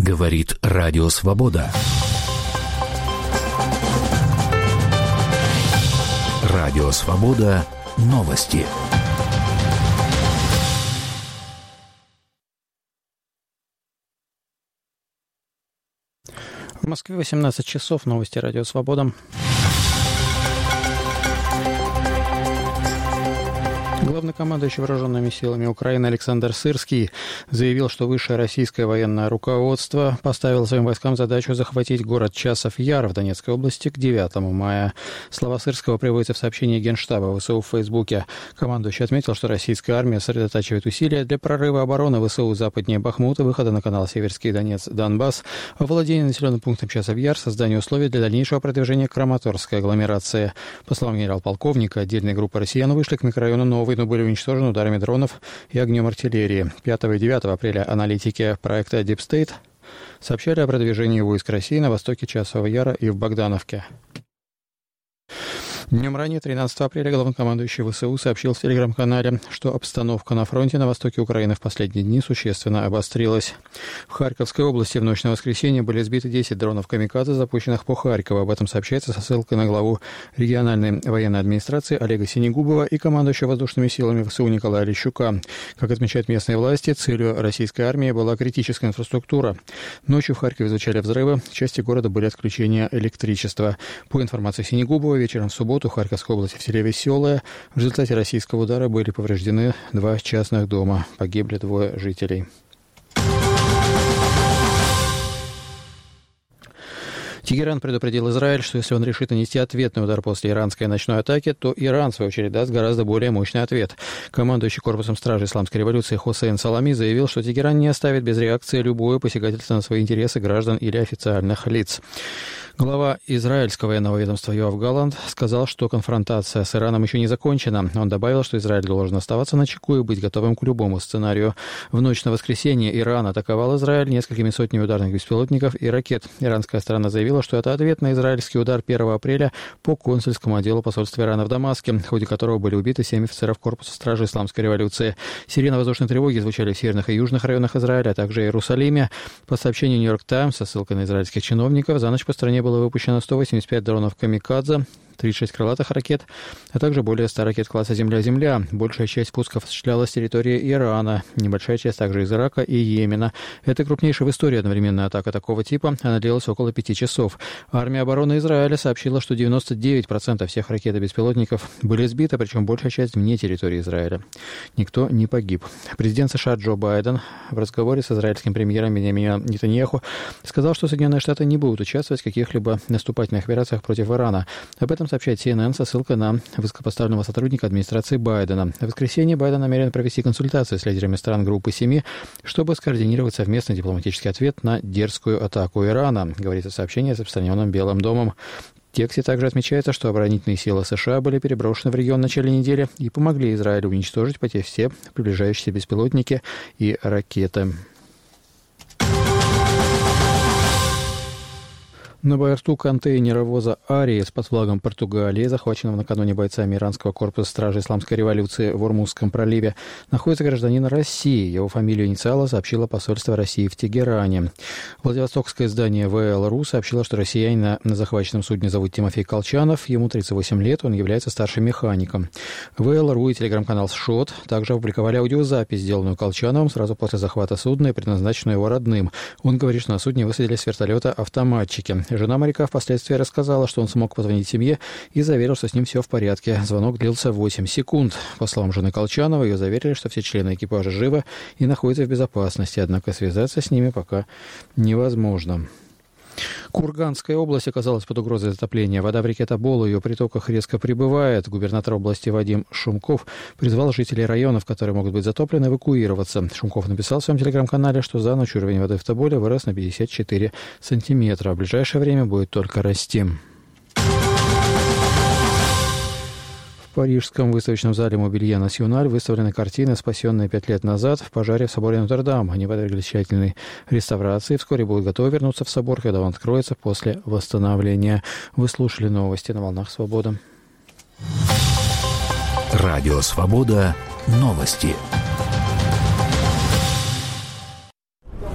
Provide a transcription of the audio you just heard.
Говорит Радио Свобода. Радио Свобода. Новости. В Москве 18 часов. Новости Радио Свобода. Главнокомандующий вооруженными силами Украины Александр Сырский заявил, что высшее российское военное руководство поставило своим войскам задачу захватить город Часов-Яр в Донецкой области к 9 мая. Слова Сырского приводятся в сообщении Генштаба ВСУ в Фейсбуке. Командующий отметил, что российская армия сосредотачивает усилия для прорыва обороны ВСУ западнее Бахмута, выхода на канал Северский Донец-Донбасс, овладения населенным пунктом Часов-Яр, создания условий для дальнейшего продвижения к Краматорской агломерации. По словам генерал-полковника, отдельные группы россиян вышли к микрорайону Новый, но были уничтожены ударами дронов и огнем артиллерии. 5 и 9 апреля аналитики проекта Deep State сообщали о продвижении войск России на востоке Часового Яра и в Богдановке. Днем ранее, 13 апреля, главнокомандующий ВСУ сообщил в телеграм-канале, что обстановка на фронте на востоке Украины в последние дни существенно обострилась. В Харьковской области в ночь на воскресенье были сбиты 10 дронов «Камикадзе», запущенных по Харькову. Об этом сообщается со ссылкой на главу региональной военной администрации Олега Синегубова и командующего воздушными силами ВСУ Николая Лещука. Как отмечают местные власти, целью российской армии была критическая инфраструктура. Ночью в Харькове звучали взрывы, в части города были отключения электричества. По информации Синегубова, вечером в субботу в Харьковской области в селе Веселое в результате российского удара были повреждены 2 частных дома. Погибли 2 жителей. Тегеран предупредил Израиль, что если он решит нанести ответный удар после иранской ночной атаки, то Иран, в свою очередь, даст гораздо более мощный ответ. Командующий корпусом стражи исламской революции Хусейн Салами заявил, что Тегеран не оставит без реакции любое посягательство на свои интересы граждан или официальных лиц. Глава израильского военного ведомства Йоав Галланд сказал, что конфронтация с Ираном еще не закончена. Он добавил, что Израиль должен оставаться начеку и быть готовым к любому сценарию. В ночь на воскресенье Иран атаковал Израиль несколькими сотнями ударных беспилотников и ракет. Иранская сторона заявила, что это ответ на израильский удар 1 апреля по консульскому отделу посольства Ирана в Дамаске, в ходе которого были убиты 7 офицеров корпуса стражи исламской революции. Сирены воздушной тревоги звучали в северных и южных районах Израиля, а также Иерусалиме. По сообщению Нью-Йорк Таймс со ссылкой на израильских чиновников, за ночь по стране было выпущено 185 дронов «Камикадзе», 36 крылатых ракет, а также более 100 ракет класса «Земля-Земля». Большая часть пусков осуществлялась с территории Ирана, небольшая часть также из Ирака и Йемена. Это крупнейшая в истории одновременная атака такого типа. Она длилась около 5 часов. Армия обороны Израиля сообщила, что 99% всех ракет и беспилотников были сбиты, причем большая часть вне территории Израиля. Никто не погиб. Президент США Джо Байден в разговоре с израильским премьером Биньямином Нетаньяху сказал, что Соединенные Штаты не будут участвовать в каких-либо наступательных операциях против Ирана. Об этом сообщает CNN со ссылкой на высокопоставленного сотрудника администрации Байдена. В воскресенье Байден намерен провести консультации с лидерами стран группы 7, чтобы скоординировать совместный дипломатический ответ на дерзкую атаку Ирана, говорится в сообщении, распространенном Белым домом. В тексте также отмечается, что оборонительные силы США были переброшены в регион в начале недели и помогли Израилю уничтожить почти все приближающиеся беспилотники и ракеты. На борту контейнеровоза «Ариес» под флагом Португалии, захваченного накануне бойцами иранского корпуса стражи исламской революции в Ормузском проливе, находится гражданин России. Его фамилию и инициалы сообщило посольство России в Тегеране. Владивостокское издание ВЛРУ сообщило, что россиянина на захваченном судне зовут Тимофей Колчанов, ему 38 лет, он является старшим механиком. ВЛРУ и телеграм-канал ШОТ также опубликовали аудиозапись, сделанную Колчановым сразу после захвата судна и предназначенную его родным. Он говорит, что на судне высадились с вертолета автоматчики. Жена моряка впоследствии рассказала, что он смог позвонить семье и заверил, что с ним все в порядке. Звонок длился 8 секунд. По словам жены Колчанова, ее заверили, что все члены экипажа живы и находятся в безопасности, однако связаться с ними пока невозможно. Курганская область оказалась под угрозой затопления. Вода в реке Тобол и ее притоках резко прибывает. Губернатор области Вадим Шумков призвал жителей районов, которые могут быть затоплены, эвакуироваться. Шумков написал в своем телеграм-канале, что за ночь уровень воды в Тоболе вырос на 54 сантиметра. В ближайшее время будет только расти. В Парижском выставочном зале «Мобилье Националь» выставлены картины, спасенные 5 лет назад в пожаре в соборе Нотр-Дам. Они подверглись тщательной реставрации. Вскоре будут готовы вернуться в собор, когда он откроется после восстановления. Вы слушали новости на «Волнах Свободы». Радио «Свобода». Новости.